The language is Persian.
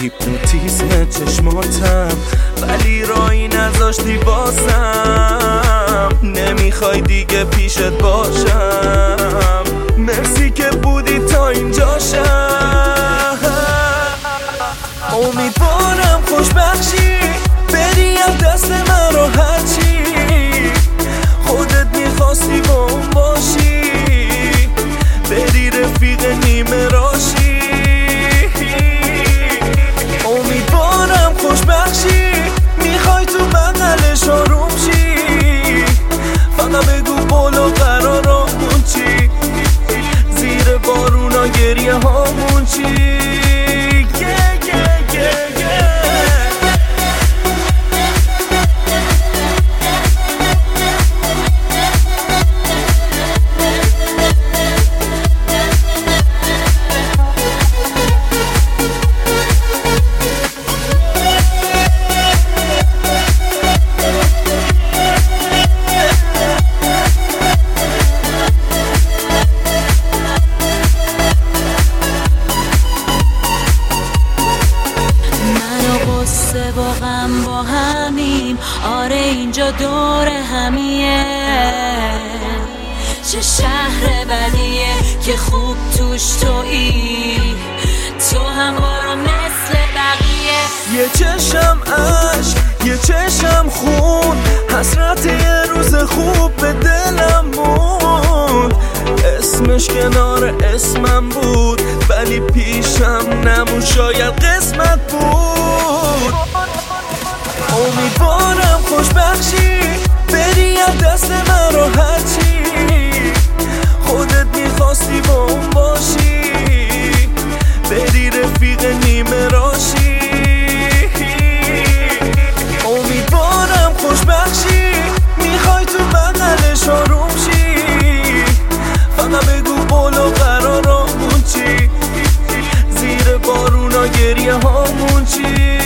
هیپنوتیزم چشماتم ولی رایی نذاشتی بازم. نمیخوای دیگه پیشت باشم، مرسی که بودی تا اینجاشم. امیدوارم خوشبخشی بری از دست من رو، هرچی خودت میخواستی با اون باشی، بری رفیق نیمه راشی. امیدوارم خوشبخشی میخوای تو بغلش آروم شی، فقط بگو بولو قرارمون چی، زیر بارونا گریه هامون چی. با غم با همیم، آره اینجا دور همیه. چه شهر بدیه که خوب توش تویی، تو هم برو مثل بقیه. یه چشم عشق یه چشم خون، حسرت یه روز خوب به دلم موند. اسمش کنار اسمم بود ولی پیشم نمون، شاید قسمت بود. امیدوارم خوشبخشی بری از دست من رو، هرچی خودت میخواستی با اون باشی، بری رفیق نیمه راشی. امیدوارم خوشبخشی میخوای تو بغلش آروم شی، فقط بگو بولو قرارمون چی، زیر بارونا گریه هامون چی.